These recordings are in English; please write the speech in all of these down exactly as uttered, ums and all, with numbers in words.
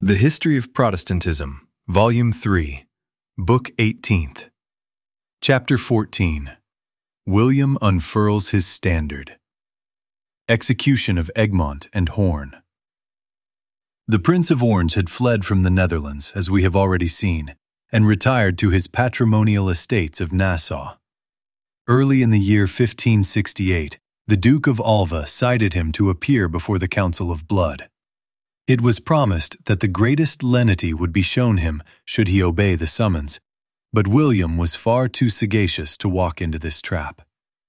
The History of Protestantism, Volume three, Book eighteenth, Chapter fourteen, William Unfurls His Standard. Execution of Egmont and Horn. The Prince of Orange had fled from the Netherlands, as we have already seen, and retired to his patrimonial estates of Nassau. Early in the year fifteen sixty-eight, the Duke of Alva cited him to appear before the Council of Blood. It was promised that the greatest lenity would be shown him should he obey the summons, but William was far too sagacious to walk into this trap.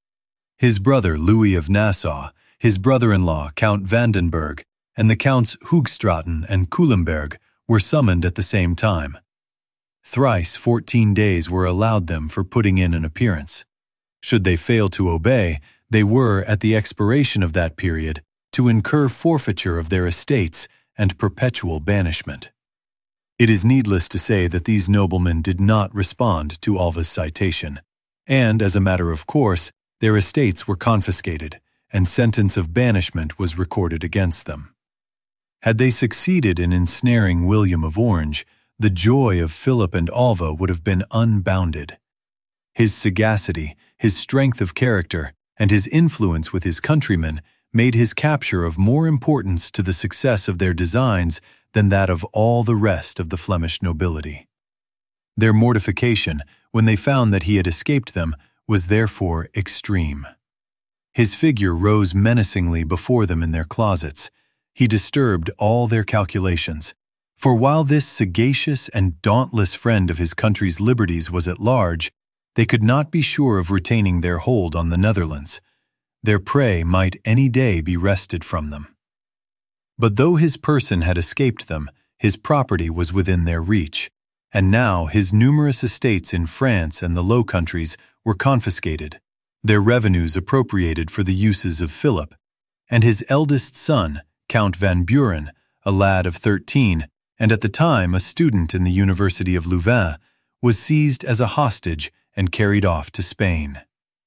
His brother Louis of Nassau, his brother-in-law Count Vandenberg, and the Counts Hoogstraten and Culemberg were summoned at the same time. Thrice fourteen days were allowed them for putting in an appearance. Should they fail to obey, they were, at the expiration of that period, to incur forfeiture of their estates and perpetual banishment. It is needless to say that these noblemen did not respond to Alva's citation, and, as a matter of course, their estates were confiscated, and sentence of banishment was recorded against them. Had they succeeded in ensnaring William of Orange, the joy of Philip and Alva would have been unbounded. His sagacity, his strength of character, and his influence with his countrymen made his capture of more importance to the success of their designs than that of all the rest of the Flemish nobility. Their mortification, when they found that he had escaped them, was therefore extreme. His figure rose menacingly before them in their closets. He disturbed all their calculations, for while this sagacious and dauntless friend of his country's liberties was at large, they could not be sure of retaining their hold on the Netherlands. Their prey might any day be wrested from them. But though his person had escaped them, his property was within their reach, and now his numerous estates in France and the Low Countries were confiscated, their revenues appropriated for the uses of Philip, and his eldest son, Count Van Buren, a lad of thirteen, and at the time a student in the University of Louvain, was seized as a hostage and carried off to Spain.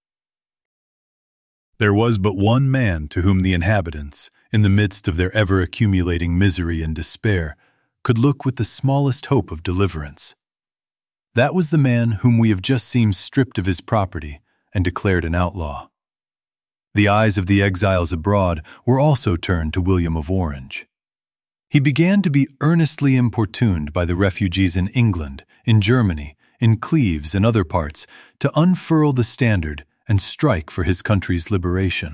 There was but one man to whom the inhabitants, in the midst of their ever-accumulating misery and despair, could look with the smallest hope of deliverance. That was the man whom we have just seen stripped of his property and declared an outlaw. The eyes of the exiles abroad were also turned to William of Orange. He began to be earnestly importuned by the refugees in England, in Germany, in Cleves and other parts, to unfurl the standard and strike for his country's liberation.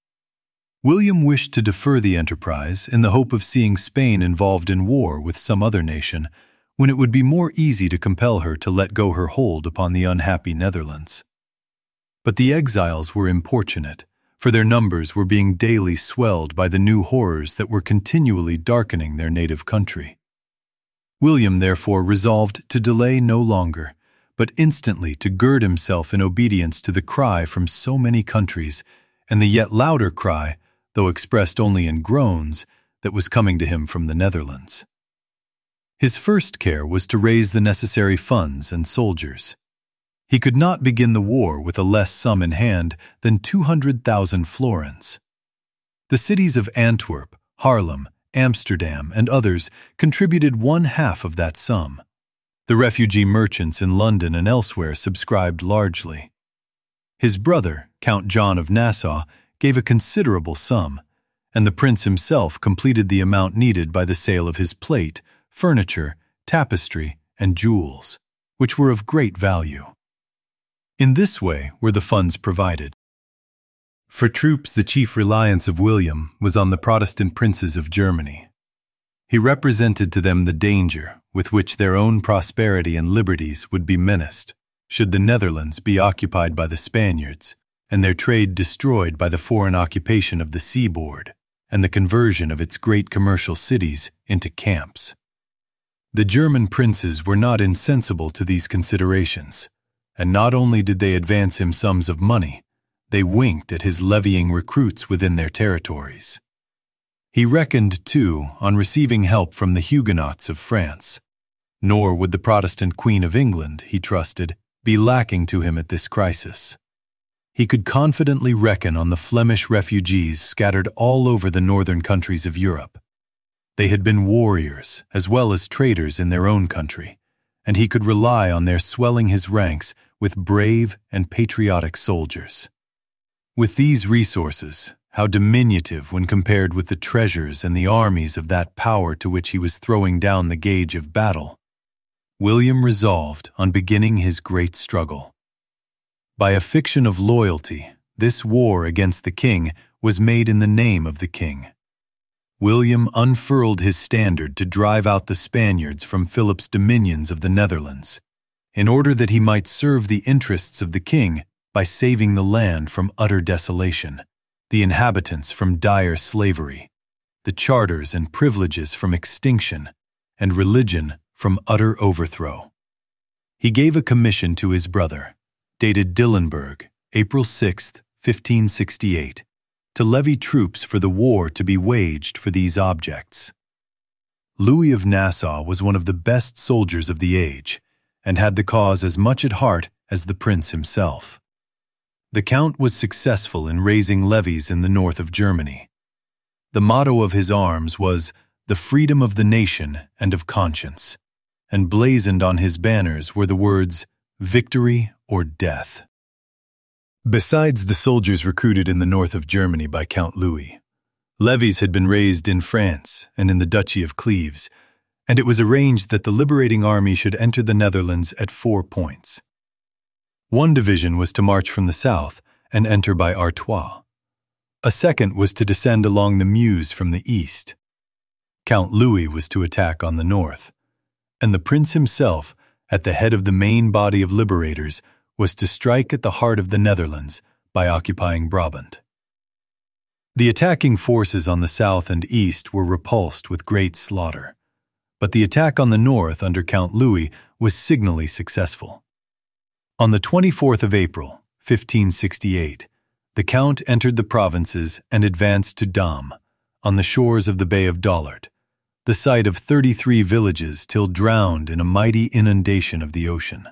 William wished to defer the enterprise in the hope of seeing Spain involved in war with some other nation, when it would be more easy to compel her to let go her hold upon the unhappy Netherlands. But the exiles were importunate, for their numbers were being daily swelled by the new horrors that were continually darkening their native country. William therefore resolved to delay no longer, but instantly to gird himself in obedience to the cry from so many countries, and the yet louder cry, though expressed only in groans, that was coming to him from the Netherlands. His first care was to raise the necessary funds and soldiers. He could not begin the war with a less sum in hand than two hundred thousand florins. The cities of Antwerp, Haarlem, Amsterdam, and others contributed one half of that sum. The refugee merchants in London and elsewhere subscribed largely. His brother, Count John of Nassau, gave a considerable sum, and the prince himself completed the amount needed by the sale of his plate, furniture, tapestry, and jewels, which were of great value. In this way were the funds provided. For troops, the chief reliance of William was on the Protestant princes of Germany. He represented to them the danger with which their own prosperity and liberties would be menaced should the Netherlands be occupied by the Spaniards and their trade destroyed by the foreign occupation of the seaboard and the conversion of its great commercial cities into camps. The German princes were not insensible to these considerations, and not only did they advance him sums of money, they winked at his levying recruits within their territories. He reckoned, too, on receiving help from the Huguenots of France, nor would the Protestant Queen of England, he trusted, be lacking to him at this crisis. He could confidently reckon on the Flemish refugees scattered all over the northern countries of Europe. They had been warriors as well as traders in their own country, and he could rely on their swelling his ranks with brave and patriotic soldiers. With these resources, how diminutive when compared with the treasures and the armies of that power to which he was throwing down the gauge of battle, William resolved on beginning his great struggle. By a fiction of loyalty, this war against the king was made in the name of the king. William unfurled his standard to drive out the Spaniards from Philip's dominions of the Netherlands, in order that he might serve the interests of the king by saving the land from utter desolation, the inhabitants from dire slavery, the charters and privileges from extinction, and religion from utter overthrow. He gave a commission to his brother, dated Dillenburg, April sixth, fifteen sixty-eight, to levy troops for the war to be waged for these objects. Louis of Nassau was one of the best soldiers of the age, and had the cause as much at heart as the prince himself. The count was successful in raising levies in the north of Germany. The motto of his arms was "The freedom of the nation and of conscience," and blazoned on his banners were the words, "Victory or death." Besides the soldiers recruited in the north of Germany by Count Louis, levies had been raised in France and in the Duchy of Cleves, and it was arranged that the liberating army should enter the Netherlands at four points. One division was to march from the south and enter by Artois. A second was to descend along the Meuse from the east. Count Louis was to attack on the north, and the prince himself, at the head of the main body of liberators, was to strike at the heart of the Netherlands by occupying Brabant. The attacking forces on the south and east were repulsed with great slaughter, but the attack on the north under Count Louis was signally successful. On the twenty-fourth of April, fifteen sixty-eight, the Count entered the provinces and advanced to Dam, on the shores of the Bay of Dollart, the site of thirty-three villages till drowned in a mighty inundation of the ocean.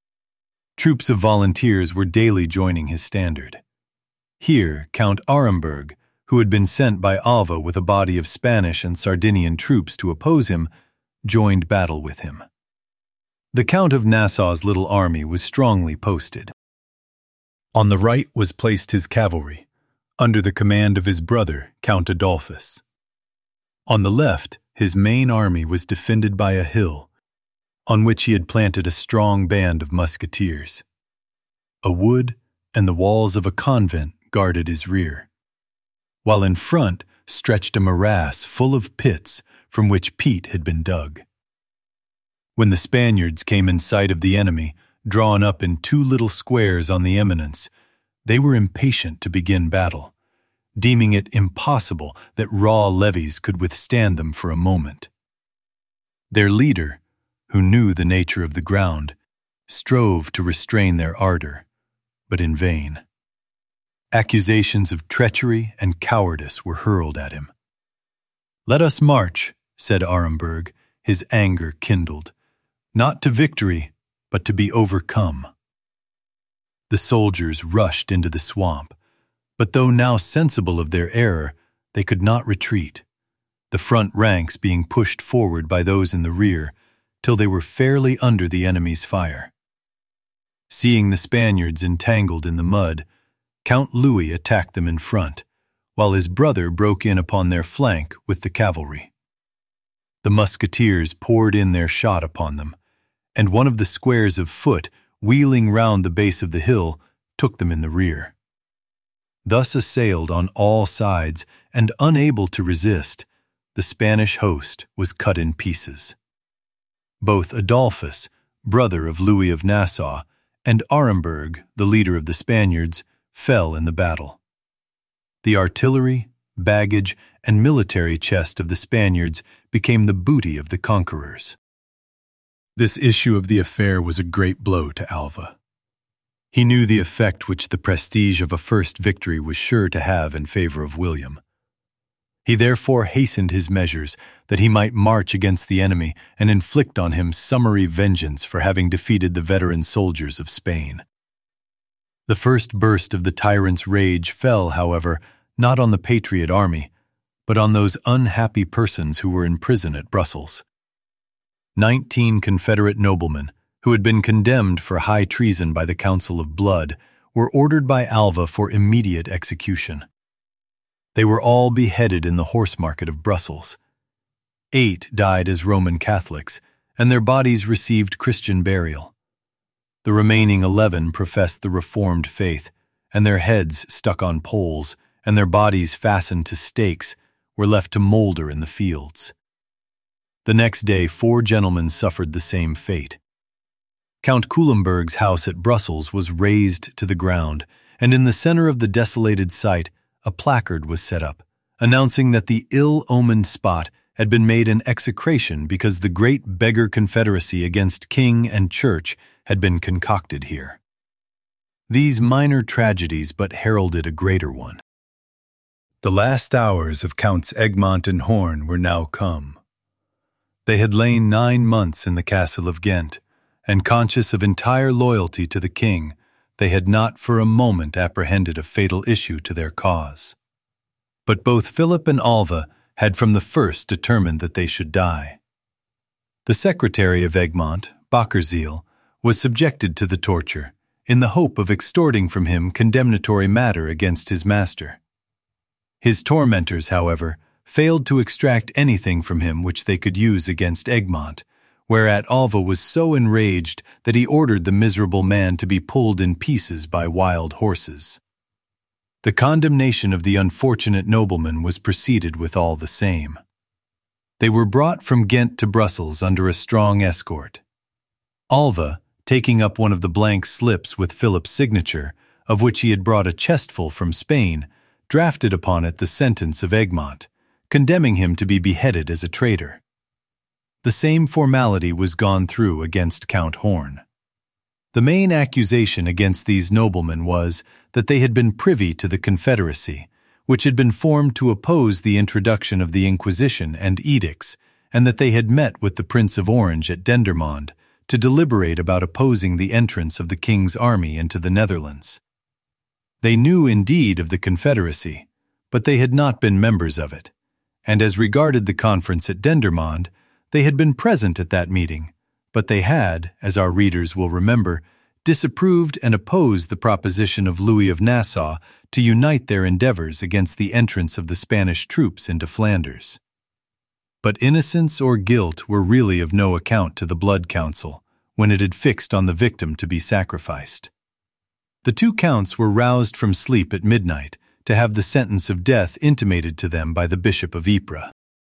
Troops of volunteers were daily joining his standard. Here, Count Aremberg, who had been sent by Alva with a body of Spanish and Sardinian troops to oppose him, joined battle with him. The Count of Nassau's little army was strongly posted. On the right was placed his cavalry, under the command of his brother, Count Adolphus. On the left, his main army was defended by a hill, on which he had planted a strong band of musketeers. A wood and the walls of a convent guarded his rear, while in front stretched a morass full of pits from which peat had been dug. When the Spaniards came in sight of the enemy, drawn up in two little squares on the eminence, they were impatient to begin battle, deeming it impossible that raw levies could withstand them for a moment. Their leader, who knew the nature of the ground, strove to restrain their ardor, but in vain. Accusations of treachery and cowardice were hurled at him. "Let us march," said Aremberg, his anger kindled, "not to victory, but to be overcome." The soldiers rushed into the swamp, but though now sensible of their error, they could not retreat, the front ranks being pushed forward by those in the rear, till they were fairly under the enemy's fire. Seeing the Spaniards entangled in the mud, Count Louis attacked them in front, while his brother broke in upon their flank with the cavalry. The musketeers poured in their shot upon them, and one of the squares of foot, wheeling round the base of the hill, took them in the rear. Thus assailed on all sides and unable to resist, the Spanish host was cut in pieces. Both Adolphus, brother of Louis of Nassau, and Aremberg, the leader of the Spaniards, fell in the battle. The artillery, baggage, and military chest of the Spaniards became the booty of the conquerors. This issue of the affair was a great blow to Alva. He knew the effect which the prestige of a first victory was sure to have in favor of William. He therefore hastened his measures that he might march against the enemy and inflict on him summary vengeance for having defeated the veteran soldiers of Spain. The first burst of the tyrant's rage fell, however, not on the patriot army, but on those unhappy persons who were in prison at Brussels. Nineteen Confederate noblemen, who had been condemned for high treason by the Council of Blood, were ordered by Alva for immediate execution. They were all beheaded in the horse market of Brussels. Eight died as Roman Catholics, and their bodies received Christian burial. The remaining eleven professed the Reformed faith, and their heads stuck on poles, and their bodies fastened to stakes, were left to molder in the fields. The next day, four gentlemen suffered the same fate. Count Kuilemburg's house at Brussels was razed to the ground, and in the center of the desolated site, a placard was set up, announcing that the ill-omened spot had been made an execration because the great beggar confederacy against king and church had been concocted here. These minor tragedies but heralded a greater one. The last hours of Counts Egmont and Horn were now come. They had lain nine months in the castle of Ghent, and conscious of entire loyalty to the king, they had not for a moment apprehended a fatal issue to their cause. But both Philip and Alva had from the first determined that they should die. The secretary of Egmont, Beckerseel, was subjected to the torture, in the hope of extorting from him condemnatory matter against his master. His tormentors, however, failed to extract anything from him which they could use against Egmont, whereat Alva was so enraged that he ordered the miserable man to be pulled in pieces by wild horses. The condemnation of the unfortunate nobleman was proceeded with all the same. They were brought from Ghent to Brussels under a strong escort. Alva, taking up one of the blank slips with Philip's signature, of which he had brought a chestful from Spain, drafted upon it the sentence of Egmont, condemning him to be beheaded as a traitor. The same formality was gone through against Count Horn. The main accusation against these noblemen was that they had been privy to the Confederacy, which had been formed to oppose the introduction of the Inquisition and edicts, and that they had met with the Prince of Orange at Dendermonde to deliberate about opposing the entrance of the King's army into the Netherlands. They knew indeed of the Confederacy, but they had not been members of it, and as regarded the conference at Dendermonde, they had been present at that meeting, but they had, as our readers will remember, disapproved and opposed the proposition of Louis of Nassau to unite their endeavors against the entrance of the Spanish troops into Flanders. But innocence or guilt were really of no account to the Blood Council when it had fixed on the victim to be sacrificed. The two counts were roused from sleep at midnight to have the sentence of death intimated to them by the Bishop of Ypres.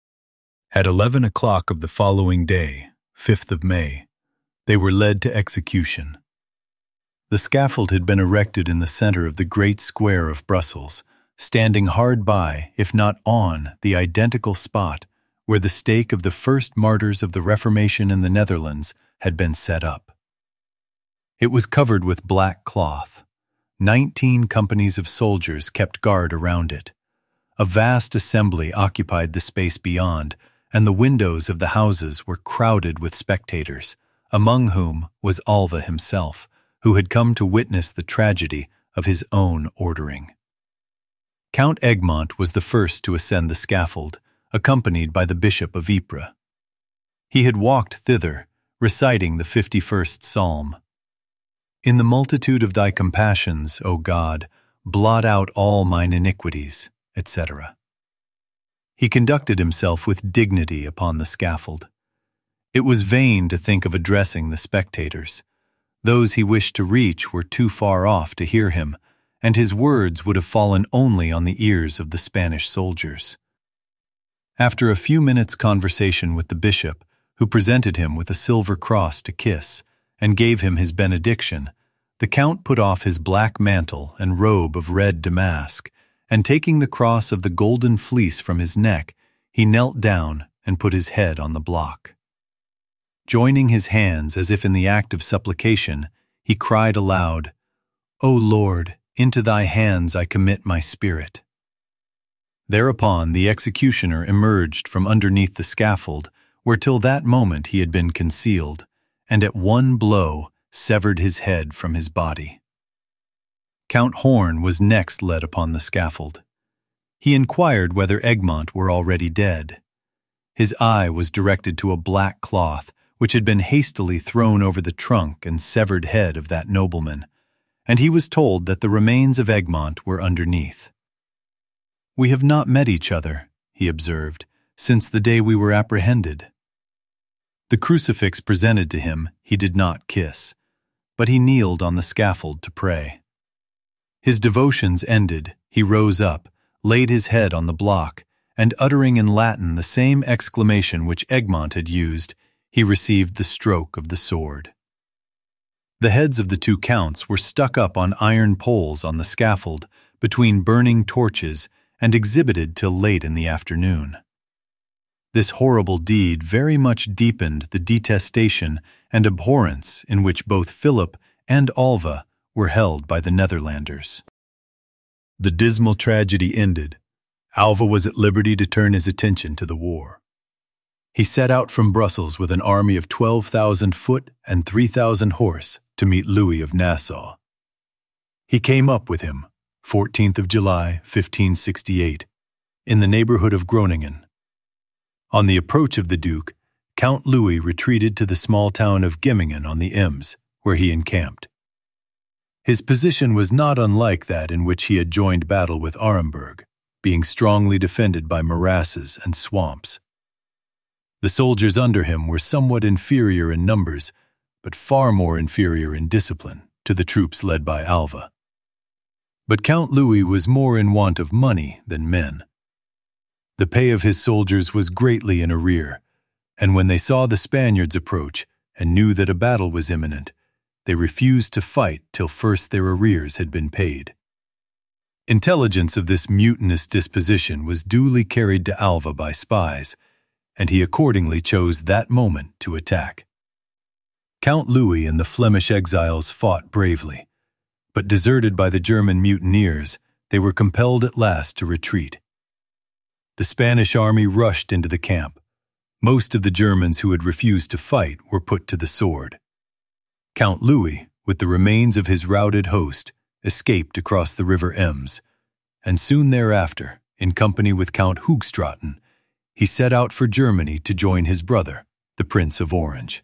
At eleven o'clock of the following day, fifth of May, they were led to execution. The scaffold had been erected in the center of the great square of Brussels, standing hard by, if not on, the identical spot where the stake of the first martyrs of the Reformation in the Netherlands had been set up. It was covered with black cloth. Nineteen companies of soldiers kept guard around it. A vast assembly occupied the space beyond, and the windows of the houses were crowded with spectators, among whom was Alva himself, who had come to witness the tragedy of his own ordering. Count Egmont was the first to ascend the scaffold, accompanied by the Bishop of Ypres. He had walked thither, reciting the fifty-first Psalm. In the multitude of thy compassions, O God, blot out all mine iniquities, et cetera. He conducted himself with dignity upon the scaffold. It was vain to think of addressing the spectators. Those he wished to reach were too far off to hear him, and his words would have fallen only on the ears of the Spanish soldiers. After a few minutes' conversation with the bishop, who presented him with a silver cross to kiss, and gave him his benediction, the count put off his black mantle and robe of red damask, and taking the cross of the golden fleece from his neck, he knelt down and put his head on the block. Joining his hands as if in the act of supplication, he cried aloud, O Lord, into thy hands I commit my spirit. Thereupon the executioner emerged from underneath the scaffold, where till that moment he had been concealed, and at one blow severed his head from his body. Count Horn was next led upon the scaffold. He inquired whether Egmont were already dead. His eye was directed to a black cloth which had been hastily thrown over the trunk and severed head of that nobleman, and he was told that the remains of Egmont were underneath. "We have not met each other," he observed, "since the day we were apprehended." The crucifix presented to him he did not kiss, but he kneeled on the scaffold to pray. His devotions ended, he rose up, laid his head on the block, and uttering in Latin the same exclamation which Egmont had used, he received the stroke of the sword. The heads of the two counts were stuck up on iron poles on the scaffold between burning torches and exhibited till late in the afternoon. This horrible deed very much deepened the detestation and abhorrence in which both Philip and Alva were held by the Netherlanders. The dismal tragedy ended. Alva was at liberty to turn his attention to the war. He set out from Brussels with an army of twelve thousand foot and three thousand horse to meet Louis of Nassau. He came up with him, fourteenth of July, fifteen sixty-eight, in the neighborhood of Groningen. On the approach of the Duke, Count Louis retreated to the small town of Gemmingen on the Ems, where he encamped. His position was not unlike that in which he had joined battle with Aremberg, being strongly defended by morasses and swamps. The soldiers under him were somewhat inferior in numbers, but far more inferior in discipline to the troops led by Alva. But Count Louis was more in want of money than men. The pay of his soldiers was greatly in arrear, and when they saw the Spaniards approach and knew that a battle was imminent, they refused to fight till first their arrears had been paid. Intelligence of this mutinous disposition was duly carried to Alva by spies, and he accordingly chose that moment to attack. Count Louis and the Flemish exiles fought bravely, but deserted by the German mutineers, they were compelled at last to retreat. The Spanish army rushed into the camp. Most of the Germans who had refused to fight were put to the sword. Count Louis, with the remains of his routed host, escaped across the river Ems, and soon thereafter, in company with Count Hoogstraten, he set out for Germany to join his brother, the Prince of Orange.